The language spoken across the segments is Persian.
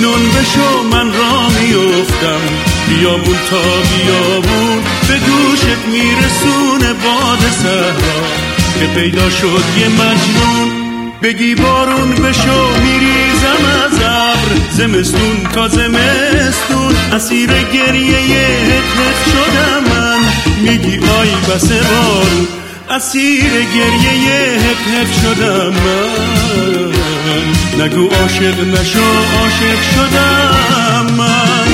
مجنون بشو من را میافتم، بیابون تا بیابون به گوشت میرسونه باد صحرا که پیدا شد یه مجنون. بگی بارون بشو میریزم از ابر، زمستون تا زمستون اسیر گریه هت شدم من. میگی آی بس بارون اسیر گریه هت شدم من. نگو عاشق نشو عاشق شدم من.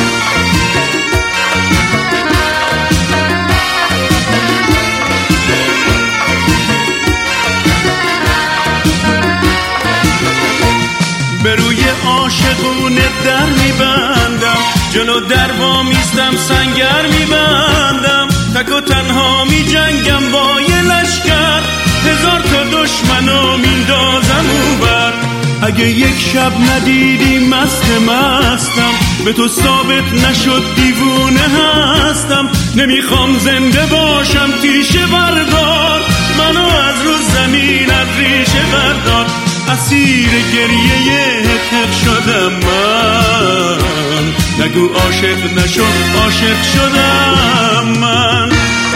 به روی عاشقونه در میبندم، جلو در وا میستم سنگر میبندم، تک و تنها میجنگم با یه لشکر، هزار تا دشمنو میندازم اونور. اگه یک شب ندیدی مستم، به تو ثابت نشد دیوونه هستم. نمیخوام زنده باشم تیشه بردار، منو از رو زمین از ریشه بردار. اسیر گریه هت شدم من. نگو عاشق نشو عاشق شدم من.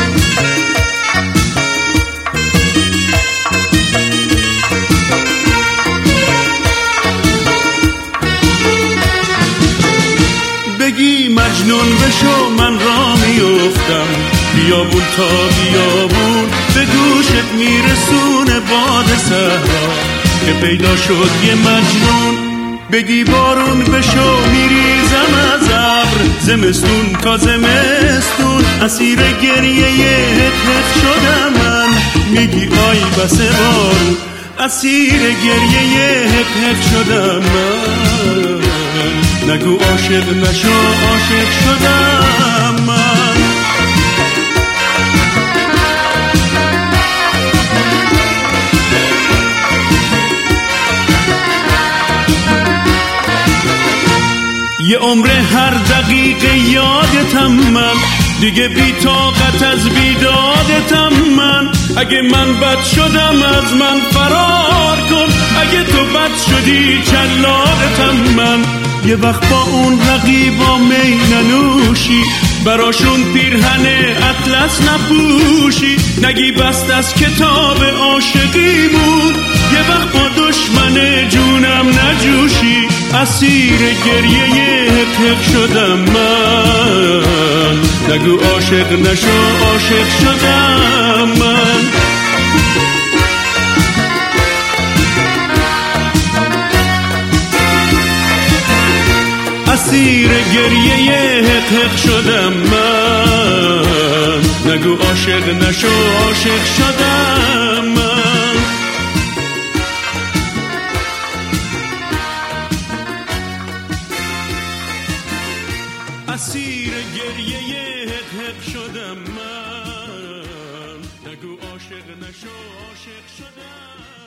بگی مجنون بشو من را میافتم، بیابون تا بیابون به گوشت میرسونه باد صحرا که پیدا شد یه مجنون. بگی بارون بشو میریزم از ابر، زمستون تا زمستون اسیر گریه هت شدم من. میگی آی بس بارون اسیر گریه هت شدم من. نگو عاشق نشو عاشق شدم من. یه عمر هر دقیقه یادتم من، دیگه بی طاقت از بیدادتم من. اگه من بد شدم از من فرار کن، اگه تو بد شدی جلادتم من. یه وقت با اون رقیبا می ننوشی، براشون پیرهن اطلس نپوشی، نگی بست از کتاب عاشقی بود. یه وقت با دشمن جونم نجوشی، اسیر گریه هت شدم من. نگو عاشق نشو عاشق شدم من. اسیر گریه هت شدم من. نگو عاشق نشو عاشق شدم من. اسیر گریه هت شدم من. نگو عاشق نشو عاشق شدم.